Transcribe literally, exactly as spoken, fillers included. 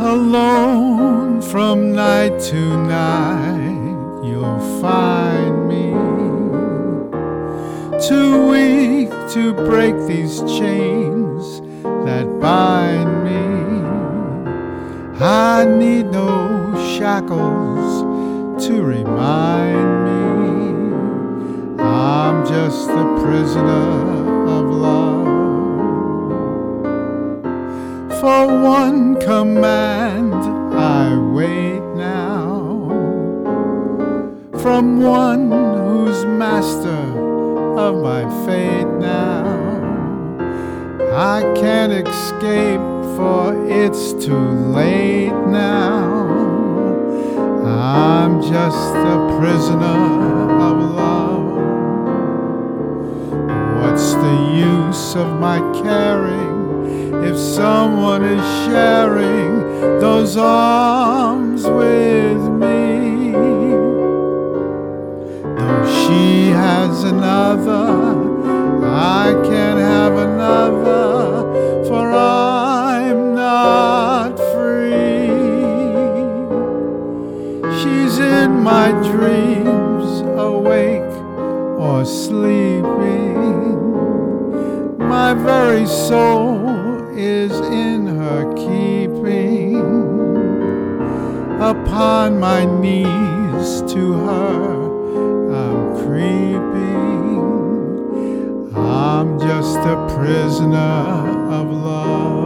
Alone from night to night, you'll find me too weak to break these chains that bind me. I need no shackles to remind me I'm just a prisoner of love. For one command I wait now, from one who's master of my fate now. I can't escape, for it's too late now. I'm just a prisoner of love. What's the use of my caring if someone is sharing those arms with me? Though she has another, I can't have another, for I'm not free. She's in my dreams, awake or sleeping. My very soul is in her keeping. Upon my knees to her I'm creeping. I'm just a prisoner of love.